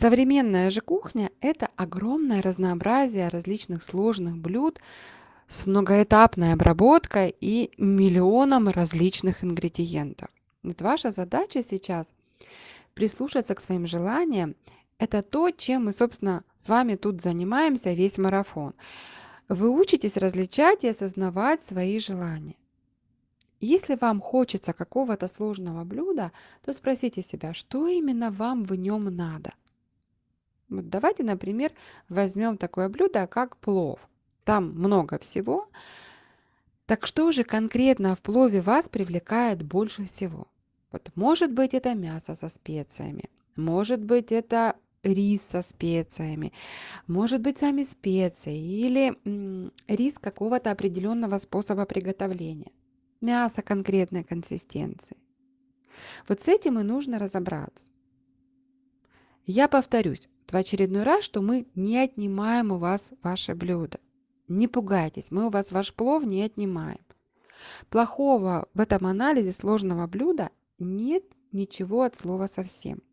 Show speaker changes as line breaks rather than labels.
Современная же кухня– это огромное разнообразие различных сложных блюд с многоэтапной обработкой и миллионом различных ингредиентов. Вот ваша задача сейчас прислушаться к своим желаниям. Это то, чем мы, собственно, с вами тут занимаемся весь марафон. Вы учитесь различать и осознавать свои желания. Если вам хочется какого-то сложного блюда, то спросите себя, что именно вам в нем надо. Вот давайте, например, возьмем такое блюдо, как плов. Там много всего. Так что же конкретно в плове вас привлекает больше всего? Вот может быть это мясо со специями, может быть это рис со специями, может быть сами специи или рис какого-то определенного способа приготовления, мясо конкретной консистенции. Вот с этим и нужно разобраться. Я повторюсь в очередной раз, что мы не отнимаем у вас ваше блюдо. Не пугайтесь, мы у вас ваш плов не отнимаем. Плохого в этом анализе сложного блюда нет ничего от слова совсем.